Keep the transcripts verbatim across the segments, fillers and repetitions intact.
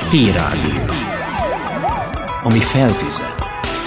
T-Rádió, ami feltüzel.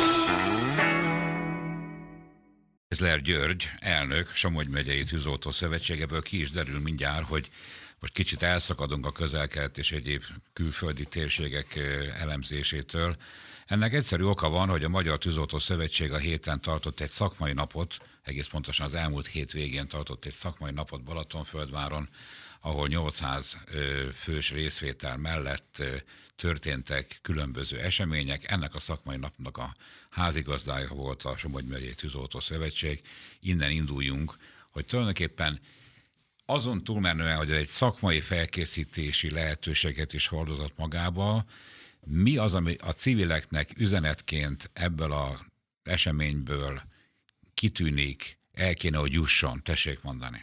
Eszler György, elnök, Somogy megyei Tűzoltó Szövetségeből ki is derül mindjárt, hogy most kicsit elszakadunk a közel-kelet és egyéb külföldi térségek elemzésétől. Ennek egyszerű oka van, hogy a Magyar Tűzoltó Szövetség a héten tartott egy szakmai napot, egész pontosan az elmúlt hét végén tartott egy szakmai napot Balatonfürdváron, ahol nyolcszáz fős részvétel mellett történtek különböző események. Ennek a szakmai napnak a házigazdája volt a Somogy megyei Tűzoltó Szövetség. Innen induljunk, hogy tulajdonképpen azon túlmenően, hogy egy szakmai felkészítési lehetőséget is hordozott magába, mi az, ami a civileknek üzenetként ebből az eseményből kitűnik, el kéne, hogy jusson? Tessék mondani.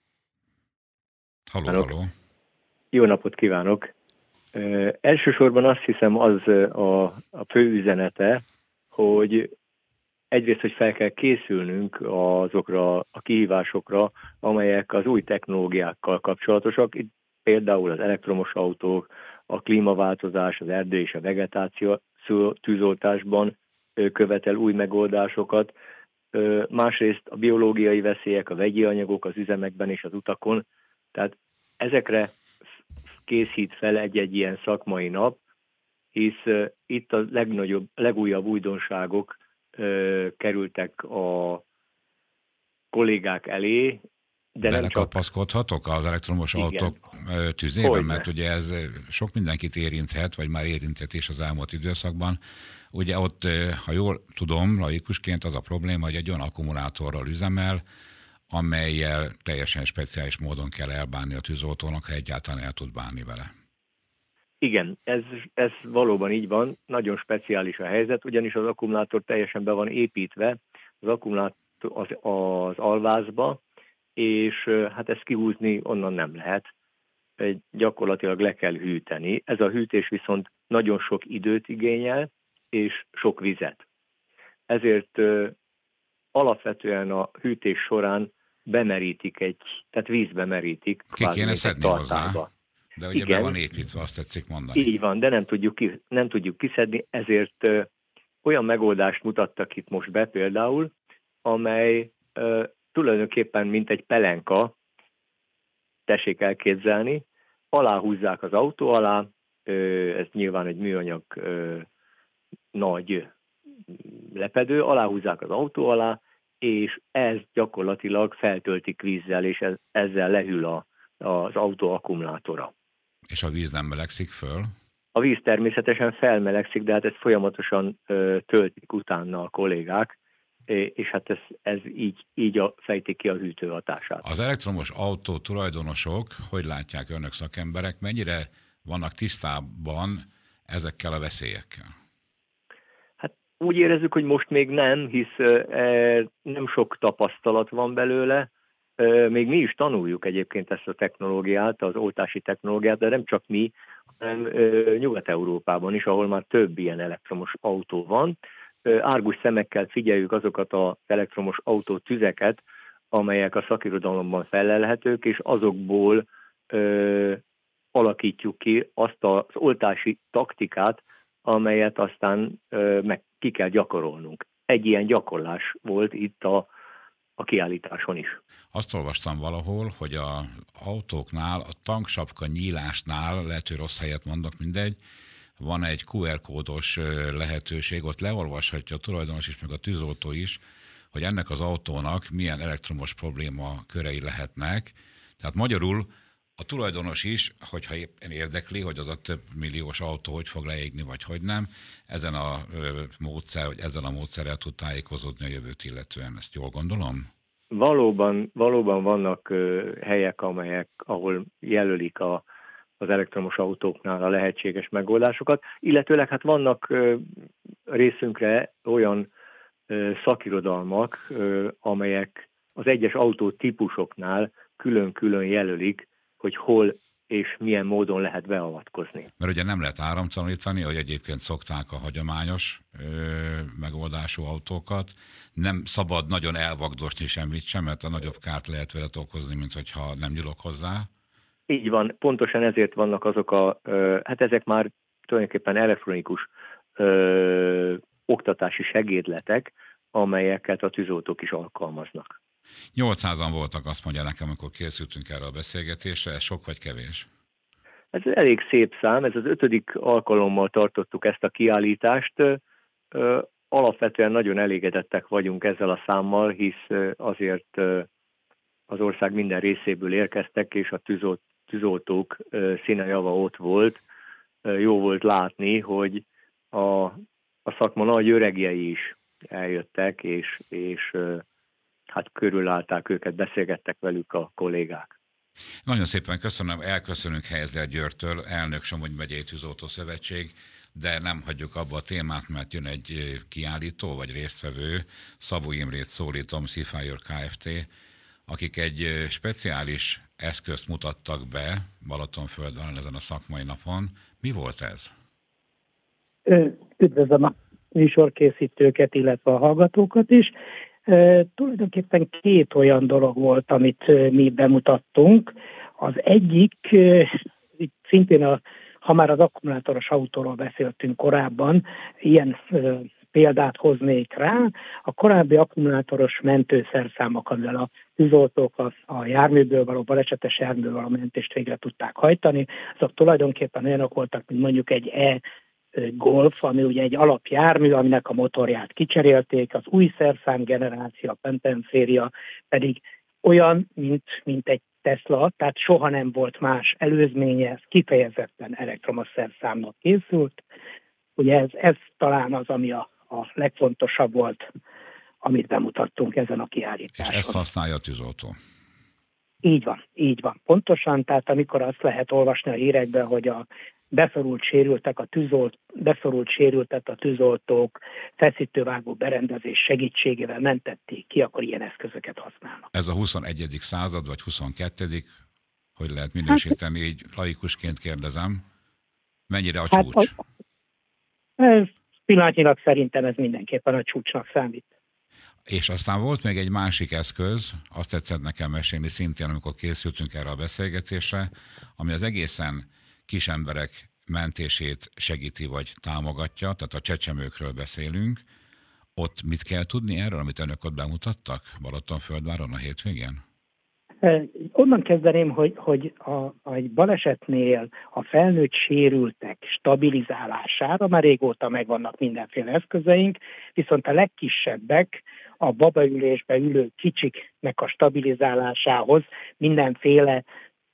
Halló, halló. Jó napot kívánok! Uh, elsősorban azt hiszem az a, a fő üzenete, hogy egyrészt, hogy fel kell készülnünk azokra a kihívásokra, amelyek az új technológiákkal kapcsolatosak. Itt például az elektromos autók, a klímaváltozás, az erdő és a vegetáció tűzoltásban követel új megoldásokat. Másrészt a biológiai veszélyek, a vegyi anyagok az üzemekben és az utakon. Tehát ezekre készít fel egy-egy ilyen szakmai nap, hisz itt a legnagyobb, legújabb újdonságok kerültek a kollégák elé, de nem csak... Belekapaszkodhatok az elektromos Igen. autók tüzében, Hogyne. mert ugye ez sok mindenkit érinthet, vagy már érintett is az elmúlt időszakban. Ugye ott, ha jól tudom, laikusként az a probléma, hogy egy olyan akkumulátorral üzemel, amellyel teljesen speciális módon kell elbánni a tűzoltónak, ha egyáltalán el tud bánni vele. Igen, ez, ez valóban így van, nagyon speciális a helyzet, ugyanis az akkumulátor teljesen be van építve az akkumulátor az, az alvázba, és hát ezt kihúzni onnan nem lehet, gyakorlatilag le kell hűteni. Ez a hűtés viszont nagyon sok időt igényel, és sok vizet. Ezért ö, alapvetően a hűtés során bemerítik egy, tehát vízbe merítik. Ki kéne szedni hozzá, de ugye Igen, be van építve, azt tetszik mondani. Így van, de nem tudjuk, ki, nem tudjuk kiszedni, ezért ö, olyan megoldást mutattak itt most be például, amely ö, tulajdonképpen mint egy pelenka, tessék elképzelni, aláhúzzák az autó alá, ö, ez nyilván egy műanyag ö, nagy lepedő, aláhúzzák az autó alá, és ez gyakorlatilag feltöltik vízzel, és ez, ezzel lehűl a, az autó akkumulátora. És a víz nem melegszik föl? A víz természetesen felmelegszik, de hát ezt folyamatosan ö, töltik utána a kollégák, és hát ez, ez így, így a, fejtik ki a hűtő hatását. Az elektromos autó tulajdonosok, hogy látják önök szakemberek, mennyire vannak tisztában ezekkel a veszélyekkel? Hát úgy érezzük, hogy most még nem, hisz e, nem sok tapasztalat van belőle. E, még mi is tanuljuk egyébként ezt a technológiát, az oltási technológiát, de nem csak mi, hanem e, Nyugat-Európában is, ahol már több ilyen elektromos autó van. Árgus szemekkel figyeljük azokat az elektromos autó tüzeket, amelyek a szakirodalomban fellelhetők, és azokból ö, alakítjuk ki azt az oltási taktikát, amelyet aztán ö, meg ki kell gyakorolnunk. Egy ilyen gyakorlás volt itt a, a kiállításon is. Azt olvastam valahol, hogy az autóknál, a tanksapka nyílásnál, lehet, hogy rossz helyet mondok, mindegy, van egy kú er kódos lehetőség, ott leolvashatja a tulajdonos is, meg a tűzoltó is, hogy ennek az autónak milyen elektromos probléma körei lehetnek. Tehát magyarul a tulajdonos is, hogyha éppen érdekli, hogy az a több milliós autó hogy fog leégni, vagy hogy nem, ezen a módszer, vagy ezzel a módszerrel tud tájékozódni a jövőt illetően. Ezt jól gondolom? Valóban, valóban vannak helyek, amelyek, ahol jelölik a az elektromos autóknál a lehetséges megoldásokat, illetőleg hát vannak ö, részünkre olyan ö, szakirodalmak, ö, amelyek az egyes autótípusoknál külön-külön jelölik, hogy hol és milyen módon lehet beavatkozni. Mert ugye nem lehet áramtalanítani, hogy egyébként szokták a hagyományos ö, megoldású autókat. Nem szabad nagyon elvagdosni semmit sem, mert a nagyobb kárt lehet vele okozni, mint hogyha nem nyúlok hozzá. Így van, pontosan ezért vannak azok a, hát ezek már tulajdonképpen elektronikus ö, oktatási segédletek, amelyeket a tűzoltók is alkalmaznak. nyolcszázan voltak, azt mondja nekem, amikor készültünk erre a beszélgetésre, ez sok vagy kevés? Ez elég szép szám, ez az ötödik alkalommal tartottuk ezt a kiállítást. Ö, alapvetően nagyon elégedettek vagyunk ezzel a számmal, hisz azért az ország minden részéből érkeztek, és a tűzolt, tűzoltók színejava ott volt. Jó volt látni, hogy a, a szakma nagy öregjei is eljöttek, és, és hát körülállták őket, beszélgettek velük a kollégák. Nagyon szépen köszönöm, elköszönünk Helyezler Györgytől, elnök Somogy megyei Tűzoltó Szövetség, de nem hagyjuk abba a témát, mert jön egy kiállító vagy résztvevő, Szabó Imrét szólítom, Seafire Kft., akik egy speciális eszközt mutattak be Balatonföldön ezen a szakmai napon. Mi volt ez? Üdvözlöm a műsorkészítőket, illetve a hallgatókat is. E, tulajdonképpen két olyan dolog volt, amit mi bemutattunk. Az egyik, e, itt szintén, a, ha már az akkumulátoros autóról beszéltünk korábban, ilyen e, példát hoznék rá. A korábbi akkumulátoros mentőszerszámok, amivel a tűzoltók a, a járműből való, balesetes járműből való mentést végre tudták hajtani, azok tulajdonképpen olyanok voltak, mint mondjuk egy E Golf, ami ugye egy alapjármű, aminek a motorját kicserélték, az új szerszám generáció, a Penten-széria pedig olyan, mint, mint egy Tesla, tehát soha nem volt más előzménye, ez kifejezetten elektromos szerszámnak készült. Ugye ez, ez talán az, ami a, a legfontosabb volt, amit bemutattunk ezen a kiállításon. És ezt használja a tűzoltó? Így van, így van. Pontosan, tehát amikor azt lehet olvasni a hírekben, hogy a beszorult sérültek a tűzolt, beszorult sérültet a tűzoltók feszítővágó berendezés segítségével mentették ki, akkor ilyen eszközöket használnak. Ez a huszonegyedik század, vagy huszonkettő hogy lehet minősíteni, hát, így laikusként kérdezem, mennyire a hát csúcs? A, ez pillanatnyilag szerintem ez mindenképpen a csúcsnak számít. És aztán volt még egy másik eszköz, azt tetszett nekem mesélni szintén, amikor készültünk erre a beszélgetésre, ami az egészen kis emberek mentését segíti vagy támogatja, tehát a csecsemőkről beszélünk. Ott mit kell tudni erről, amit önök ott bemutattak Balatonföldváron a hétvégén? Onnan kezdeném, hogy, hogy a, a egy balesetnél a felnőtt sérültek stabilizálására már régóta megvannak mindenféle eszközeink, viszont a legkisebbek, a babaülésbe ülő kicsiknek a stabilizálásához mindenféle,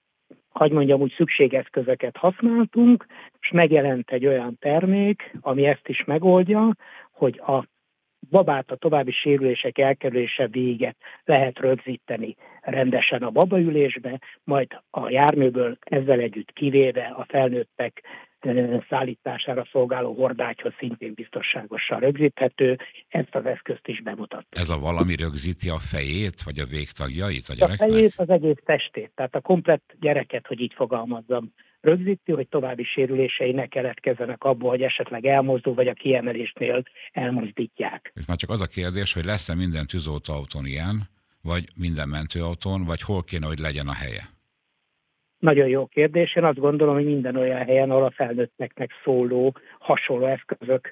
hogy mondjam úgy, szükségeszközöket használtunk, és megjelent egy olyan termék, ami ezt is megoldja, hogy a babát a további sérülések elkerülése véget lehet rögzíteni rendesen a babaülésbe, majd a járműből ezzel együtt kivéve a felnőttek szállítására szolgáló hordágyhoz szintén biztonságosan rögzíthető. Ezt az eszközt is bemutattuk. Ez a valami rögzíti a fejét, vagy a végtagjait a A gyereknek? fejét, az egész testét, tehát a komplett gyereket, hogy így fogalmazzam, rögzíti, hogy további sérülései ne keletkezzenek abból, hogy esetleg elmozdul, vagy a kiemelésnél elmozdítják. És már csak az a kérdés, hogy lesz-e minden tűzoltóautón ilyen, vagy minden mentőautón, vagy hol kéne, hogy legyen a helye? Nagyon jó kérdés. Én azt gondolom, hogy minden olyan helyen, ahol a felnőtteknek szóló, hasonló eszközök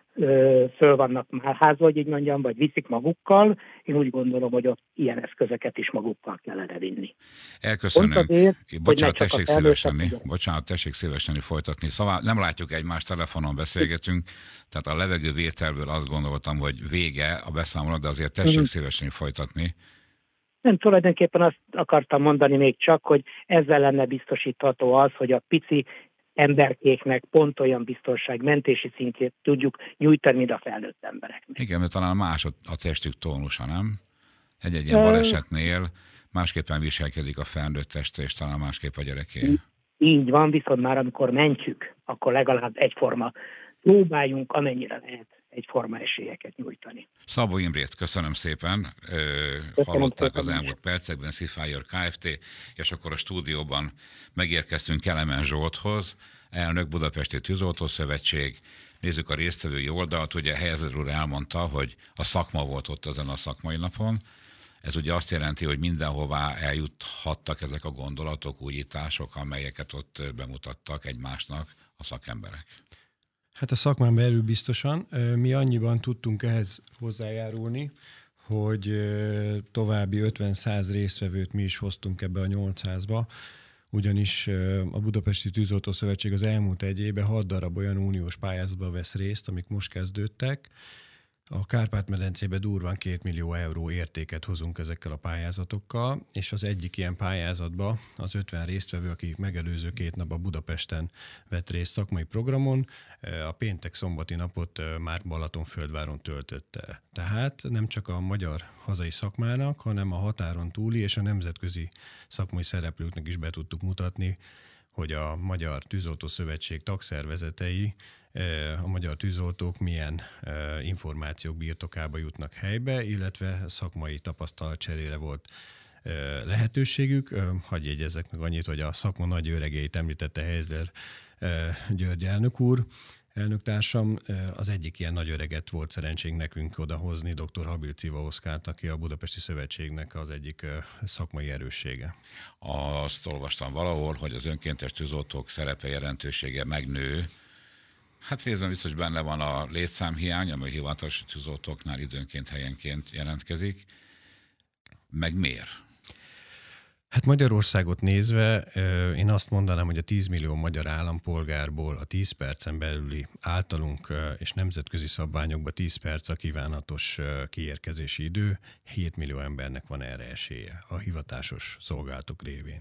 ö, föl vannak már házba, hogy így mondjam, vagy viszik magukkal. Én úgy gondolom, hogy ott ilyen eszközöket is magukkal kellene vinni. Elköszönünk. Azért, Bocsánat, tessék szíveslenni. Bocsánat, tessék szíveslenni folytatni. Szóval nem látjuk egymást, telefonon beszélgetünk, tehát a levegővételből azt gondoltam, hogy vége a beszámoló, de azért tessék mm. szíveslenni folytatni. Nem, tulajdonképpen azt akartam mondani még csak, hogy ezzel lenne biztosítható az, hogy a pici emberkéknek pont olyan biztonságmentési szintjét tudjuk nyújtani, mint a felnőtt embereknek. Igen, mert talán más a testük tónusa, nem? Egy-egy ilyen balesetnél másképpen viselkedik a felnőtt testre, és talán másképp a gyereké. Így van, viszont már amikor mentjük, akkor legalább egyforma próbáljunk, amennyire lehet egyforma esélyeket nyújtani. Szabó Imrét, köszönöm szépen. Köszönöm Hallották szépen az elmúlt percekben Seafire Kft., és akkor a stúdióban megérkeztünk Kelemen Zsolthoz, elnök Budapesti Tűzoltó Szövetség. Nézzük a résztvevői oldalt, ugye Helyezler úr elmondta, hogy a szakma volt ott ezen a szakmai napon. Ez ugye azt jelenti, hogy mindenhová eljuthattak ezek a gondolatok, újítások, amelyeket ott bemutattak egymásnak a szakemberek. Hát a szakmán belül biztosan. Mi annyiban tudtunk ehhez hozzájárulni, hogy további ötven-száz résztvevőt mi is hoztunk ebbe a nyolcszázba, ugyanis a Budapesti Tűzoltó Szövetség az elmúlt egy évben hat darab olyan uniós pályázatban vesz részt, amik most kezdődtek. A Kárpát-medencébe durván két millió euró értéket hozunk ezekkel a pályázatokkal, és az egyik ilyen pályázatba az ötven résztvevő, aki megelőző két nap a Budapesten vett részt szakmai programon, a péntek-szombati napot már Balatonföldváron töltötte. Tehát nem csak a magyar hazai szakmának, hanem a határon túli és a nemzetközi szakmai szereplőknek is be tudtuk mutatni, hogy a Magyar Tűzoltó Szövetség tagszervezetei, a magyar tűzoltók milyen információk birtokába jutnak helybe, illetve szakmai tapasztalatcserére volt lehetőségük. Hadd jegyezzek meg annyit, hogy a szakma nagy öregeit említette Helyzler György elnök úr, elnöktársam. Az egyik ilyen nagy öreget volt szerencsénk nekünk odahozni, dr. Habil Civa Oszkárt, aki a Budapesti Szövetségnek az egyik szakmai erőssége. Azt olvastam valahol, hogy az önkéntes tűzoltók szerepe, jelentősége megnő. Hát részben biztos benne van a létszámhiány, ami a hivatalos tűzoltóknál időnként, helyenként jelentkezik. Meg miért? Hát Magyarországot nézve én azt mondanám, hogy a tíz millió magyar állampolgárból a tíz percen belüli általunk és nemzetközi szabványokban tíz perc a kívánatos kiérkezési idő, hét millió embernek van erre esélye a hivatásos szolgálatok révén.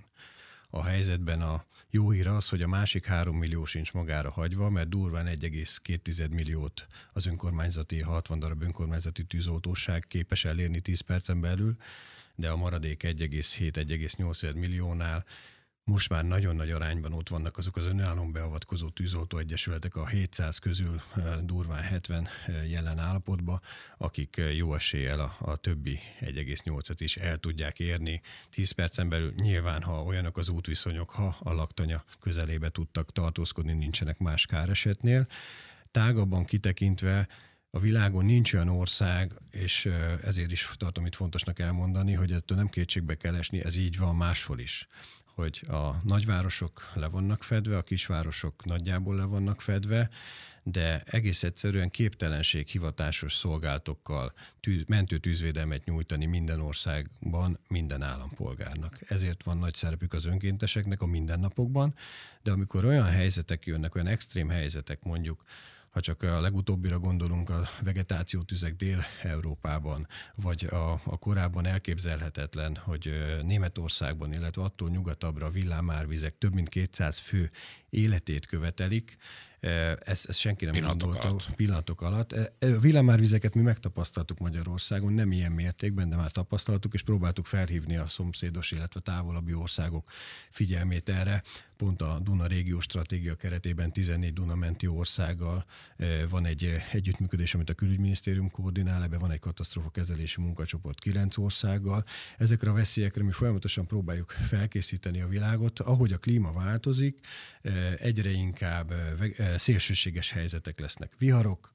A helyzetben a jó hír az, hogy a másik három millió sincs magára hagyva, mert durván egy egész két milliót az önkormányzati, hatvan darab önkormányzati tűzoltóság képes elérni tíz percen belül, de a maradék egy egész hét - egy egész nyolc milliónál most már nagyon nagy arányban ott vannak azok az önállóan beavatkozó tűzoltó egyesületek, a hétszáz közül durván hetven jelen állapotban, akik jó eséllyel a, a többi egy egész nyolcat is el tudják érni tíz percen belül. Nyilván, ha olyanok az útviszonyok, ha a laktanya közelébe tudtak tartózkodni, nincsenek más káresetnél. Tágabban kitekintve a világon nincs olyan ország, és ezért is tartom itt fontosnak elmondani, hogy ettől nem kétségbe kell esni, ez így van máshol is, hogy a nagyvárosok le vannak fedve, a kisvárosok nagyjából le vannak fedve, de egész egyszerűen képtelenség hivatásos szolgálatokkal tűz, mentő tűzvédelmet nyújtani minden országban, minden állampolgárnak. Ezért van nagy szerepük az önkénteseknek a mindennapokban, de amikor olyan helyzetek jönnek, olyan extrém helyzetek, mondjuk, ha csak a legutóbbira gondolunk, a vegetációtüzek Dél-Európában, vagy a, a korábban elképzelhetetlen, hogy Németországban, illetve attól nyugatabbra a villámárvizek több mint kétszáz fő életét követelik, ezt, ezt senki nem pillanatok gondolta alatt. pillanatok alatt. A villámárvizeket mi megtapasztaltuk Magyarországon, nem ilyen mértékben, de már tapasztaltuk, és próbáltuk felhívni a szomszédos, illetve távolabbi országok figyelmét erre. Pont a Duna régió stratégia keretében tizennégy Duna-menti országgal van egy együttműködés, amit a Külügyminisztérium koordinál, ebben van egy katasztrófakezelési munkacsoport kilenc országgal. Ezekre a veszélyekre mi folyamatosan próbáljuk felkészíteni a világot. Ahogy a klíma változik, egyre inkább szélsőséges helyzetek lesznek. Viharok,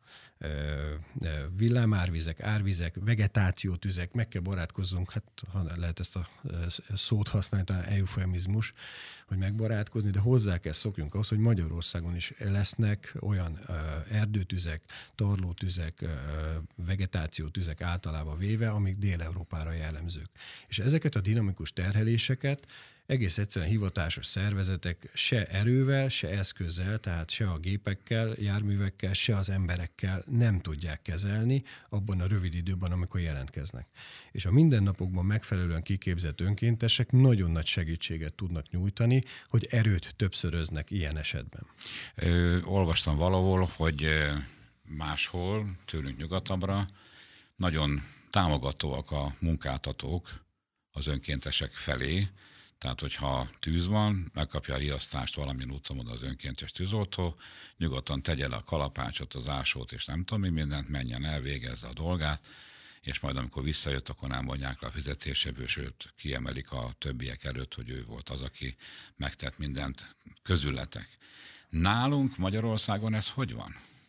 villámárvizek, árvizek, vegetációtüzek, meg kell barátkozzunk, hát ha lehet ezt a szót használni, talán eufemizmus, hogy megbarátkozni, de hozzá kell szokjunk ahhoz, hogy Magyarországon is lesznek olyan erdőtüzek, tarlótüzek, vegetációtüzek általában véve, amik Dél-Európára jellemzők. És ezeket a dinamikus terheléseket egész egyszerűen hivatásos szervezetek se erővel, se eszközzel, tehát se a gépekkel, járművekkel, se az emberekkel nem tudják kezelni abban a rövid időben, amikor jelentkeznek. És a mindennapokban megfelelően kiképzett önkéntesek nagyon nagy segítséget tudnak nyújtani, hogy erőt többszöröznek ilyen esetben. Ö, olvastam valahol, hogy máshol, tőlünk nyugatabbra, nagyon támogatóak a munkáltatók az önkéntesek felé. Tehát, hogyha tűz van, megkapja a riasztást valamilyen úton oda az önkéntes tűzoltó, nyugodtan tegye le a kalapácsot, az ásót, és nem tudom mi mindent, menjen el, végezze a dolgát, és majd amikor visszajött, akkor nem vonják le a fizetéséből, sőt, kiemelik a többiek előtt, hogy ő volt az, aki megtett mindent közületek. Nálunk Magyarországon ez hogy van?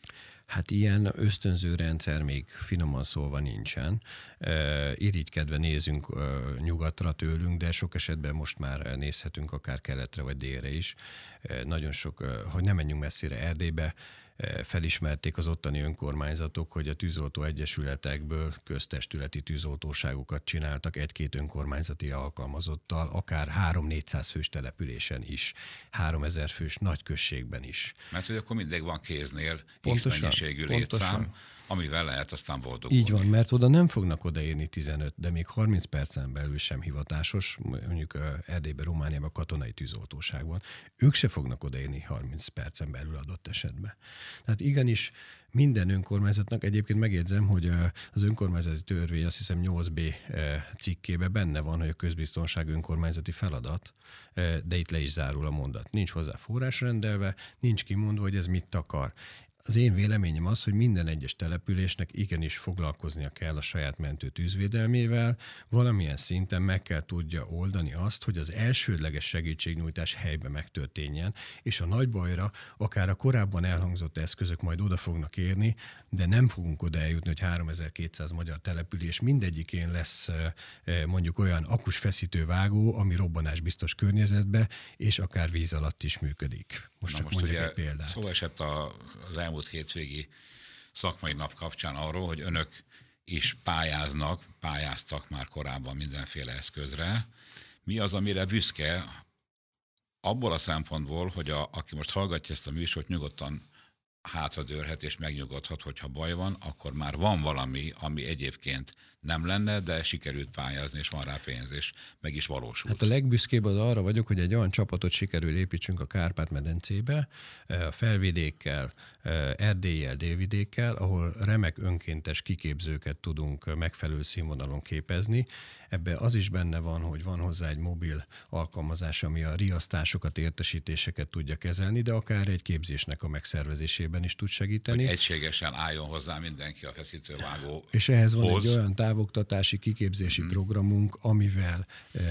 Hát ilyen ösztönző rendszer még finoman szólva nincsen. Irigykedve nézünk nyugatra tőlünk, de sok esetben most már nézhetünk akár keletre vagy délre is. Nagyon sok, hogy nem menjünk messzire, Erdélybe felismerték az ottani önkormányzatok, hogy a tűzoltó egyesületekből köztestületi tűzoltóságokat csináltak egy-két önkormányzati alkalmazottal, akár három-négyszáz fős településen is, háromezer fős nagyközségben is. Mert hogy akkor mindig van kéznél pontosan, X mennyiségű létszám, amivel lehet aztán boldogulni. Így van, mert oda nem fognak odaérni tizenöt, de még harminc percen belül sem hivatásos, mondjuk Erdélyben, Romániában katonai tűzoltóság van, ők se fognak odaérni harminc percen belül adott esetben. Tehát igenis minden önkormányzatnak, egyébként megjegyzem, hogy az önkormányzati törvény azt hiszem nyolc B cikkében benne van, hogy a közbiztonság önkormányzati feladat, de itt le is zárul a mondat. Nincs hozzá forrás rendelve, nincs kimondva, hogy ez mit akar. Az én véleményem az, hogy minden egyes településnek igenis foglalkoznia kell a saját mentő tűzvédelmével, valamilyen szinten meg kell tudja oldani azt, hogy az elsődleges segítségnyújtás helyben megtörténjen, és a nagy bajra akár a korábban elhangzott eszközök majd oda fognak érni, de nem fogunk oda eljutni, hogy háromezer-kétszáz magyar település mindegyikén lesz mondjuk olyan akus feszítővágó, ami robbanásbiztos környezetbe, és akár víz alatt is működik. Most Na csak most mondjak ugye egy példát. Szó esett a, az elmúlt hétvégi szakmai nap kapcsán arról, hogy önök is pályáznak, pályáztak már korábban mindenféle eszközre. Mi az, amire büszke abból a szempontból, hogy a, aki most hallgatja ezt a műsort, nyugodtan hátradőrhet és megnyugodhat, hogyha baj van, akkor már van valami, ami egyébként nem lenne, de sikerült pályázni, és van rá pénz, és meg is valósult. Hát a legbüszkébb az arra vagyok, hogy egy olyan csapatot sikerül építsünk a Kárpát-medencébe, a Felvidékkel, Erdéllyel, Délvidékkel, ahol remek önkéntes kiképzőket tudunk megfelelő színvonalon képezni. Ebben az is benne van, hogy van hozzá egy mobil alkalmazás, ami a riasztásokat, értesítéseket tudja kezelni, de akár egy képzésnek a megszervezésében is tud segíteni. Hogy egységesen álljon hozzá mindenki a feszítővágóhoz. És ehhez van egy olyan távoktatási, kiképzési mm-hmm. programunk, amivel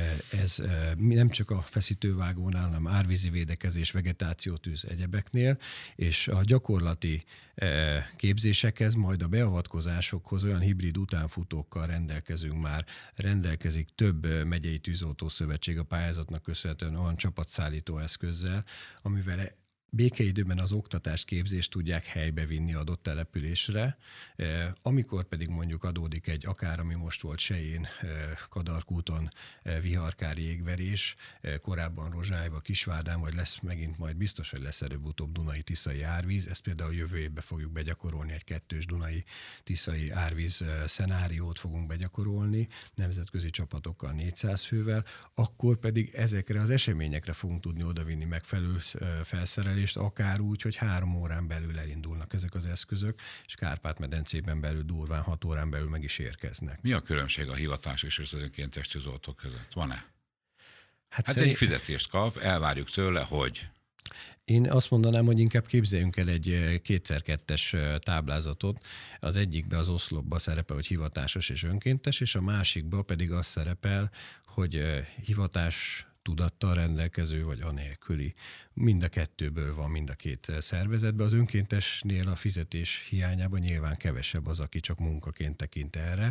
ez nem csak a feszítővágónál, hanem árvízi védekezés, vegetációtűz, egyebeknél, és a gyakorlati képzésekhez, majd a beavatkozásokhoz olyan hibrid utánfutókkal rendelkezünk már, rendelkezik több megyei tűzoltószövetség a pályázatnak köszönhetően olyan csapatszállító eszközzel, amivel békeidőben az oktatást, képzést tudják helybe vinni adott településre, amikor pedig mondjuk adódik egy, akár ami most volt Sején, Kadarkúton viharkári égverés, korábban Rozsályban, Kisvárdán, vagy lesz megint majd biztos, hogy lesz előbb-utóbb Dunai-Tiszai árvíz, ezt például jövő évben fogjuk begyakorolni, egy kettős Dunai-Tiszai árvíz szenáriót fogunk begyakorolni, nemzetközi csapatokkal négyszáz fővel, akkor pedig ezekre az eseményekre fogunk tudni odavinni megfelelő felszerelést, akár úgy, hogy három órán belül elindulnak ezek az eszközök, és Kárpát-medencében belül durván hat órán belül meg is érkeznek. Mi a különbség a hivatás és az önkéntes tűzoltók között? Van-e? Hát, hát szerint... egy fizetést kap, elvárjuk tőle, hogy... Én azt mondanám, hogy inkább képzeljünk el egy kétszer-kettes táblázatot. Az egyikben az oszlopban szerepel, hogy hivatásos és önkéntes, és a másikban pedig az szerepel, hogy hivatás tudattal rendelkező, vagy anélküli. Mind a kettőből van mind a két szervezetben. Az önkéntesnél a fizetés hiányában nyilván kevesebb az, aki csak munkaként tekint erre.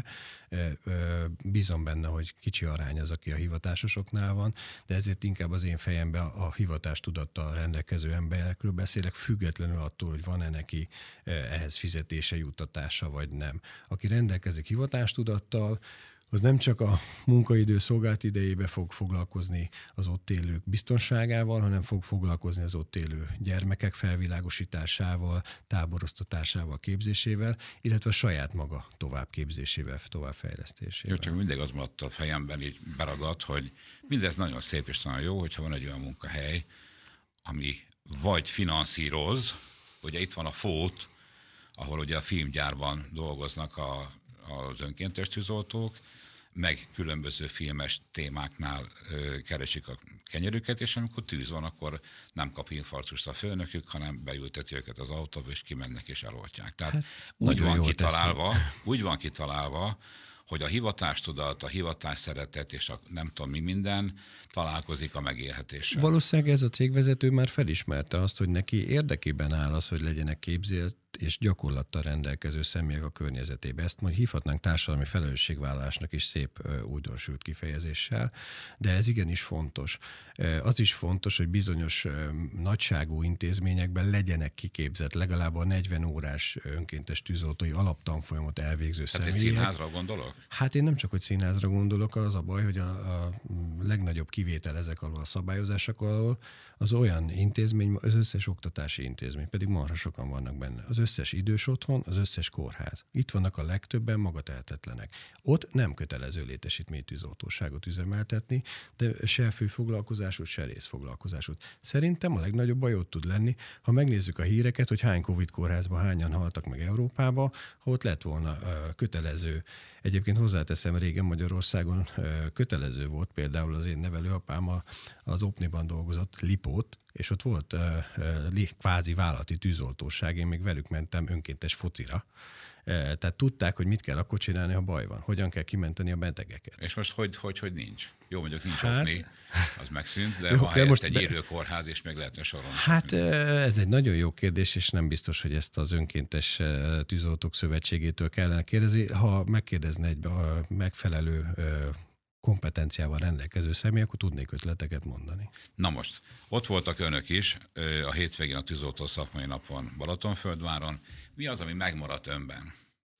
Bízom benne, hogy kicsi arány az, aki a hivatásosoknál van, de ezért inkább az én fejemben a hivatás tudattal rendelkező emberekről beszélek, függetlenül attól, hogy van-e neki ehhez fizetése, juttatása, vagy nem. Aki rendelkezik hivatástudattal, az nem csak a munkaidő szolgált idejébe fog foglalkozni az ott élők biztonságával, hanem fog foglalkozni az ott élő gyermekek felvilágosításával, táboroztatásával, képzésével, illetve a saját maga továbbképzésével, továbbfejlesztésével. Jó, csak mindig az maradt a fejemben így beragadt, hogy mindez nagyon szép és nagyon jó, hogyha van egy olyan munkahely, ami vagy finanszíroz, ugye itt van a Fót, ahol ugye a filmgyárban dolgoznak a, az önkéntes tűzoltók, meg különböző filmes témáknál ö, keresik a kenyerüket, és amikor tűz van, akkor nem kap infarktust a főnökük, hanem beülteti őket az autóba, és kimennek és eloltják. Tehát hát, úgy, van kitalálva, úgy van kitalálva, hogy a hivatástudat, a hivatás szeretet és a nem tudom mi minden találkozik a megélhetéssel. Valószínűleg ez a cégvezető már felismerte azt, hogy neki érdekében áll az, hogy legyenek képzett tudat és gyakorlattal rendelkező személyek a környezetébe. Ezt majd hívhatnánk társadalmi felelősségvállalásnak is szép újdonsült kifejezéssel, de ez igenis fontos. Az is fontos, hogy bizonyos nagyságú intézményekben legyenek kiképzett legalább a negyven órás önkéntes tűzoltói alaptanfolyamot elvégző Tehát személyek. egy színházra gondolok? Hát én nem csak, hogy színházra gondolok, az a baj, hogy a, a legnagyobb kivétel ezek alól a szabályozások alól az olyan intézmény, az összes oktatási intézmény, pedig marha sokan vannak benne. Az összes idős otthon, az összes kórház. Itt vannak a legtöbben magatehetetlenek. Ott nem kötelező létesítmény tűzoltóságot üzemeltetni, de se főfoglalkozású, se részfoglalkozású. Szerintem a legnagyobb baj ott tud lenni, ha megnézzük a híreket, hogy hány Covid kórházban hányan haltak meg Európába, ha ott lett volna uh, kötelező. Egyébként hozzáteszem, régen Magyarországon uh, kötelező volt, például az én nevelőapám a, az Opniban dolgozott, Lipót, és ott volt uh, uh, kvázi vállalati tűzoltóság, én még velük mentem önkéntes focira. Uh, tehát tudták, hogy mit kell akkor csinálni, ha baj van, hogyan kell kimenteni a betegeket. És most hogy, hogy, hogy nincs? Jó, mondjuk nincs hát, Opni, az megszűnt, de jó, van helyett most egy be... élőkórház, és meg lehetne sorolni. Hát ez egy nagyon jó kérdés, és nem biztos, hogy ezt az önkéntes tűzoltók szövetségétől kellene kérdezni. Ha megkérdezne egy megfelelő kompetenciával rendelkező személy, akkor tudnék ötleteket mondani. Na most, ott voltak önök is a hétvégén a tűzoltó szakmai napon Balatonfürdváron. Mi az, ami megmaradt önben?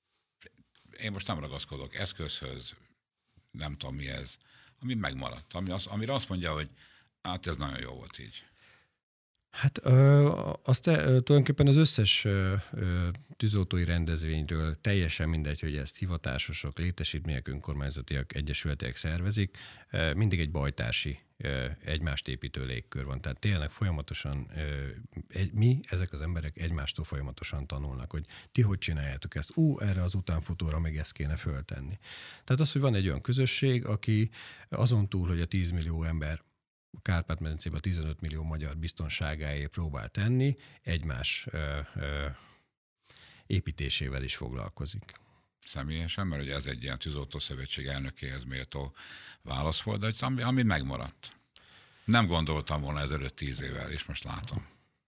Én most nem ragaszkodok eszközhöz, nem tudom mi ez, ami megmaradt, ami az, amire azt mondja, hogy hát ez nagyon jó volt így. Hát ö, azt ö, tulajdonképpen az összes ö, ö, tűzoltói rendezvényről teljesen mindegy, hogy ezt hivatásosok, létesítmények, önkormányzatiak, egyesületek szervezik, ö, mindig egy bajtársi, ö, egymást építő légkör van. Tehát tényleg folyamatosan ö, egy, mi, ezek az emberek egymástól folyamatosan tanulnak, hogy ti hogy csináljátok ezt, ú, erre az utánfutóra meg ezt kéne föltenni. Tehát az, hogy van egy olyan közösség, aki azon túl, hogy a tíz millió ember a Kárpát-medencében tizenöt millió magyar biztonságáért próbál tenni, egymás ö, ö, építésével is foglalkozik. Személyesen, mert ugye ez egy ilyen tűzoltó szövetség elnökéhez méltó válasz volt, de ami, ami megmaradt. Nem gondoltam volna ezelőtt tíz évvel, és most látom.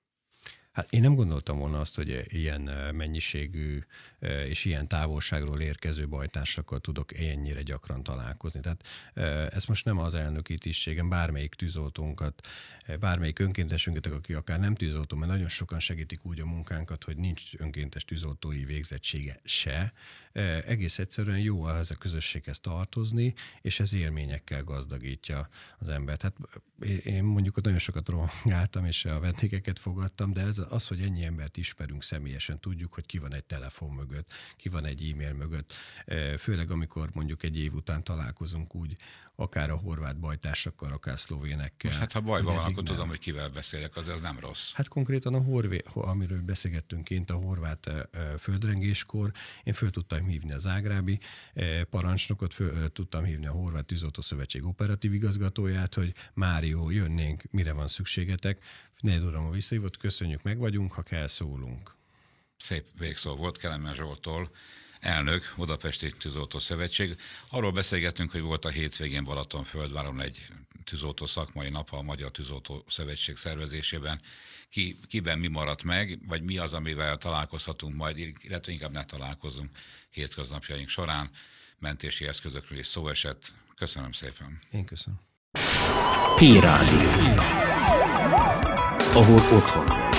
Hát én nem gondoltam volna azt, hogy ilyen mennyiségű és ilyen távolságról érkező bajtársakkal tudok ennyire gyakran találkozni. Tehát ez most nem az elnöki tisztségem, bármelyik tűzoltónkat, bármelyik önkéntesünket, aki akár nem tűzoltó, mert nagyon sokan segítik úgy a munkánkat, hogy nincs önkéntes tűzoltói végzettsége se. Egész egyszerűen jó ehhez a közösséghez tartozni, és ez élményekkel gazdagítja az embert. Hát én mondjuk ott nagyon sokat rohangáltam, és a vendégeket fogadtam, de ez az, hogy ennyi embert ismerünk személyesen, tudjuk, hogy ki van egy telefon mögött, ki van egy e-mail mögött. Főleg, amikor mondjuk egy év után találkozunk úgy, akár a horvát bajtársakkal, akár szlovénekkel. Most hát ha bajban van, akkor nem. Tudom, hogy kivel beszélek, az ez nem rossz. Hát konkrétan a horvé, amiről beszélgettünk kint a horvát földrengéskor, én föl tudtam hívni a zágrábi parancsnokot, föl tudtam hívni a Horvát Tűzoltó Szövetség operatív igazgatóját, hogy Mário, jönnénk, mire van szükségetek. Negyed óra visszahívott, köszönjük, meg vagyunk, ha kell, szólunk. Szép végszó volt Kelemen Zsolttól, elnök, Budapesti Tűzoltó Szövetség. Arról beszélgettünk, hogy volt a hétvégén Balatonfürdváron egy tűzoltó szakmai nap a Magyar Tűzoltó Szövetség szervezésében. Ki, kiben mi maradt meg, vagy mi az, amivel találkozhatunk majd, illetve inkább ne találkozunk hétköznapjaink során. Mentési eszközökről is szó esett. Köszönöm szépen. Én köszönöm. Hírádió. Ahol otthon.